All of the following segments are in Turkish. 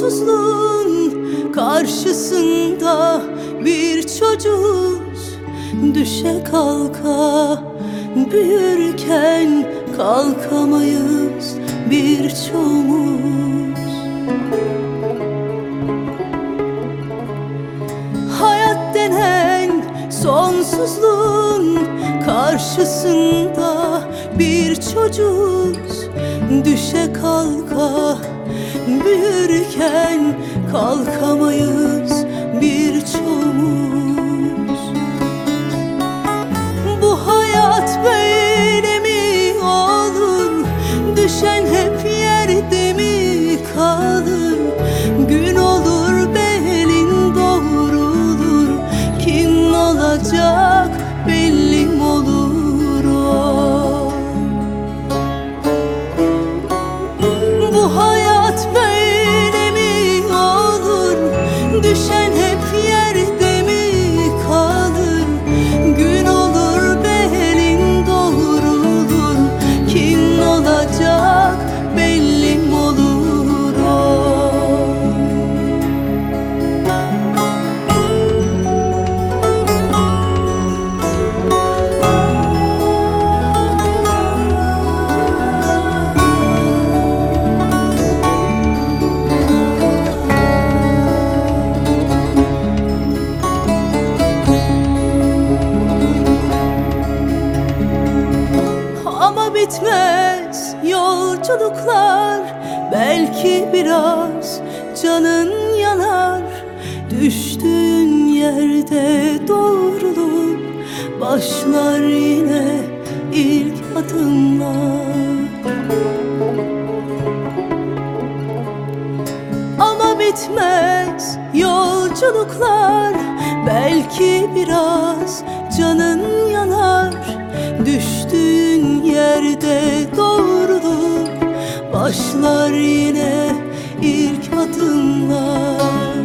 Sonsuzluğun karşısında bir çocuğuz. Düşe kalka büyürken kalkamayız birçoğumuz. Hayat denen sonsuzluğun karşısında bir çocuğuz. Düşe kalka büyürken kalkamayız birçoğumuz. Bu hayat böyle mi olur? Düşen hep yerde mi kalır? Gün olur belin doğrulur. Kim olacak belli mi olur o? Bu hayat böyle mi olur? Düşen hep yerde mi kalır? Gün olur belin doğrulur. Kim olacak belli mi olur o? Ama bitmez yolculuklar. Belki biraz canın yanar. Düştüğün yerde doğrulup başlar yine ilk adımlar. Ama bitmez yolculuklar. Belki biraz canın yanar. Düştüğün yerde doğrulup başlar yine ilk adımlar.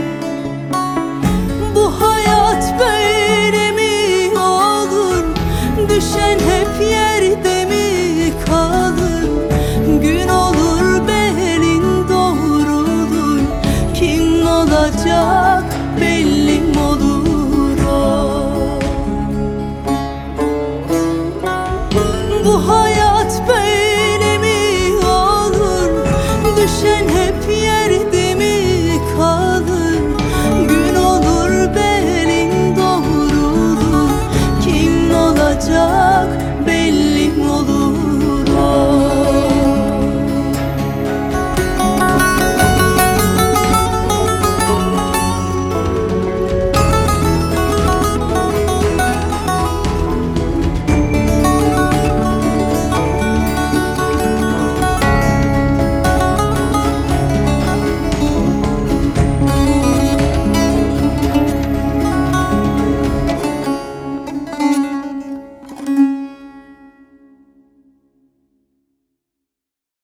Bu hayat böyle mi olur? Düşen hep yerde mi kalır? Gün olur belin doğrulur. Kim olacak belli mi olur o? Bu